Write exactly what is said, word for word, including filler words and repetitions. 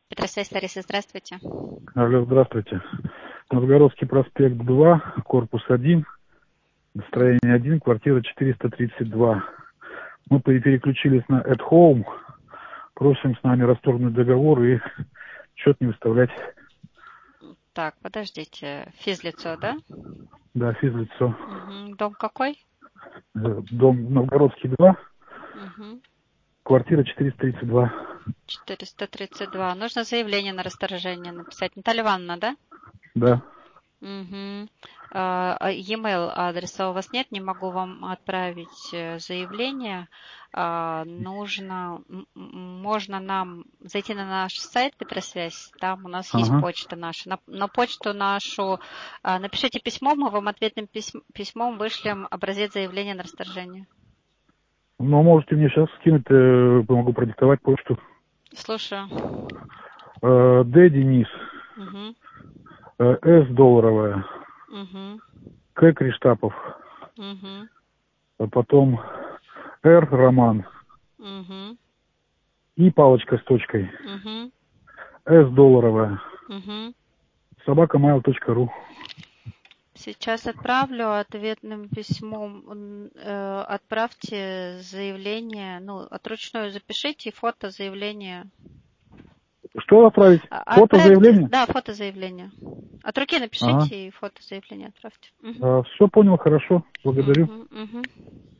Петросвязь, Лариса, здравствуйте. Алло, здравствуйте. Новгородский проспект два, корпус один, строение один, квартира четыреста тридцать два. Мы переключились на At Home. Просим с нами расторгнуть договор и счет не выставлять. Так, подождите. Физлицо, да? Да, физлицо. Угу. Дом какой? Дом Новгородский два, Угу. квартира четыреста тридцать два. четыреста тридцать два. Нужно заявление на расторжение написать. Наталья Ивановна, да? Да. Угу. E-mail адреса у вас нет, не могу вам отправить заявление. А, нужно, можно нам зайти на наш сайт Петросвязь, там у нас есть Ага. почта наша. На, на почту нашу а, напишите письмо, мы вам ответным письм, письмом вышлем образец заявления на расторжение. Ну, можете мне сейчас скинуть, э, могу продиктовать почту. Слушаю. Э, Д. Денис. Угу. Э, С. Долларовая. Угу. К. Криштапов. Угу. А потом Р. Роман. Угу. И палочка с точкой. Угу. С. Долларовая. Угу. собака mail точка ру. Сейчас отправлю ответным письмом. Э, отправьте заявление, ну, отручную запишите, фото заявления. Что отправить? Фото Отправьте, заявления? да, фото заявления. От руки Ага. напишите и фото заявление отправьте. Угу. А, все понял, хорошо. Благодарю. Угу, угу.